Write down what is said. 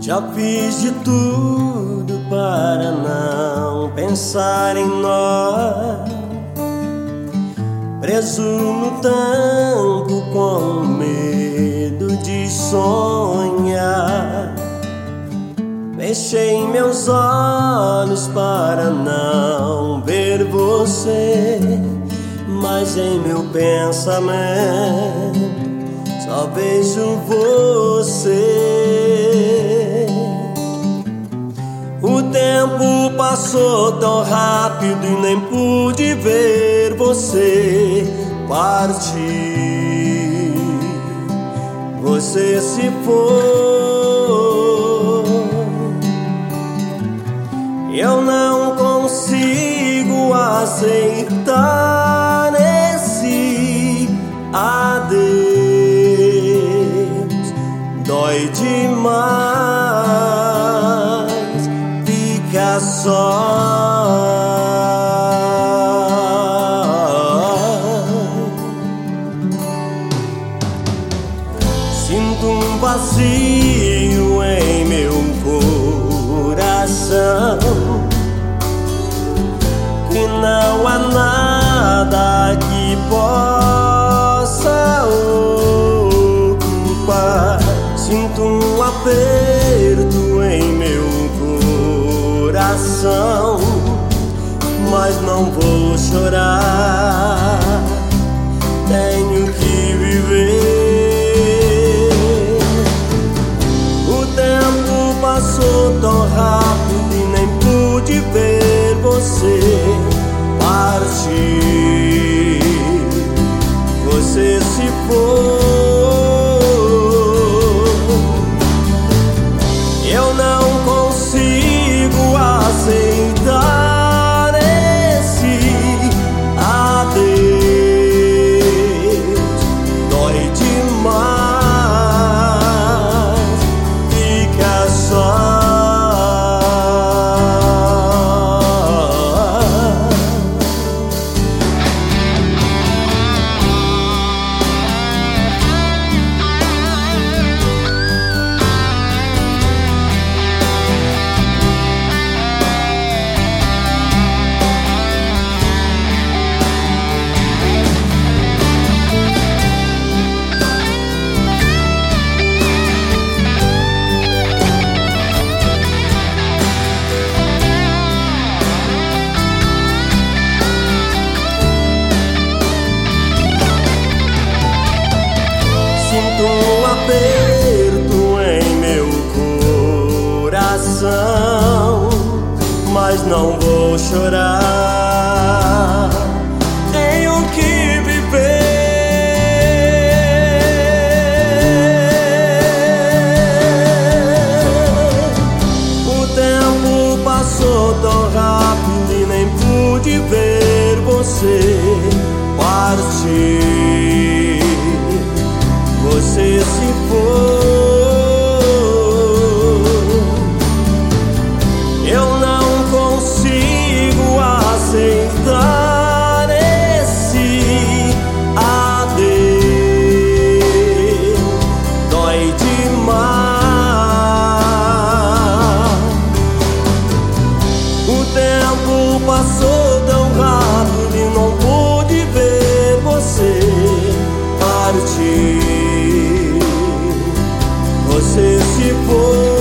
Já fiz de tudo para não pensar em nós, preso no tempo com medo de sonhar. Fechei meus olhos para não ver você, mas em meu pensamento só vejo você. O tempo passou tão rápido e nem pude ver você partir. Você se foi. Eu não consigo aceitar esse adeus. Dói demais, fica só. Sinto um vazio em meu coração, que não há nada que possa ocupar. Sinto um aperto em meu coração, mas não vou chorar. Tenho que viver. O tempo passou tão rápido e nem pude ver você partir. Você se foi. Eu não consigo aceitar esse adeus. Dói demais, fica só. Sinto um aperto em meu coração, mas não vou chorar. Tenho que viver. O tempo passou tão rápido e nem pude ver você partir. Você se foi. Eu não consigo aceitar esse adeus. Dói demais. O tempo passou tão rápido e não pude ver você partir. Você se foi.